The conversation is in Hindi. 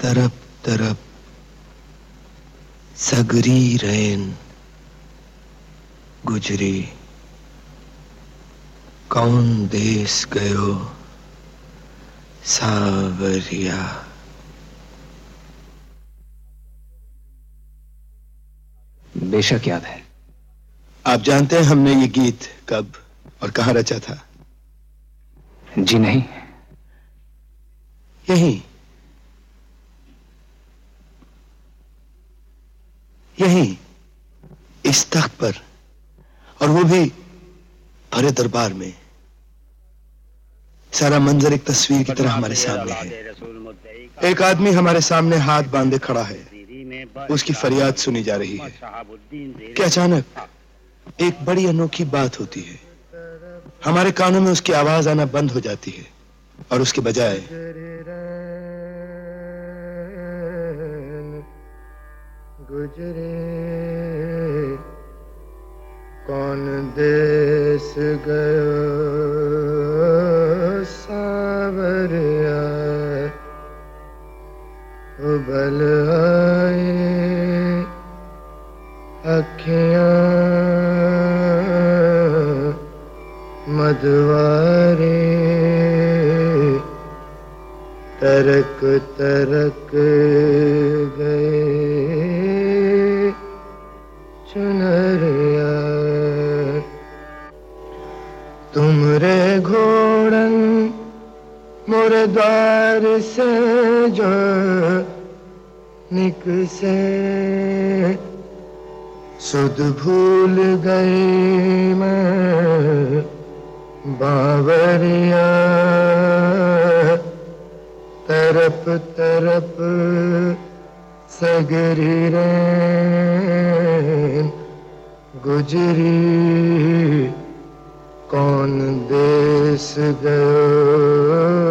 तरफ तरफ सगरी रैन गुजरी, कौन देश गयो सावरिया। बेशक याद है। आप जानते हैं हमने ये गीत कब और कहां रचा था? जी नहीं। यहीं यहीं इस तख्त पर, और वो भी भरे दरबार में। सारा मंजर एक तस्वीर की तरह हमारे सामने है। एक आदमी हमारे सामने हाथ बांधे खड़ा है, उसकी फरियाद सुनी जा रही है कि अचानक एक बड़ी अनोखी बात होती है। हमारे कानों में उसकी आवाज आना बंद हो जाती है और उसके बजाय गुजरे कौन देश गयो सावरिया, उबल आए अखियां मधुवारे, तरक तरक गए चुनरिया। तुमरे घोड़न मोरे द्वार से जो निकसे, सुध भूल गई मैं बावरिया। तरफ तरफ सगरी रैन गुजरी, कौन देश गयो